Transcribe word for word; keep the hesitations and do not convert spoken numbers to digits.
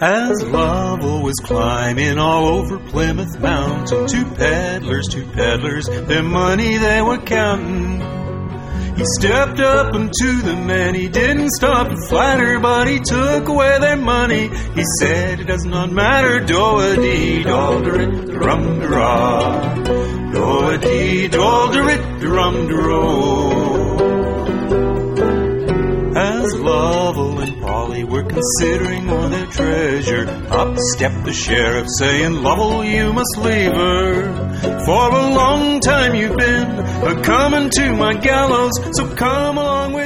As Lovell was climbing all over Plymouth Mountain, two peddlers, two peddlers, their money they were counting. He stepped up unto them and he didn't stop to flatter, but he took away their money. He said, it does not matter, do-a-dee, dol-da-rit, rum-da-ra, do-a-dee, dol-da-rit, rum-da-ro. As Lovell and Polly were considering on their treasure, up stepped the sheriff saying, Lovell, you must leave her. For a long time you've been a-coming to my gallows, so come along with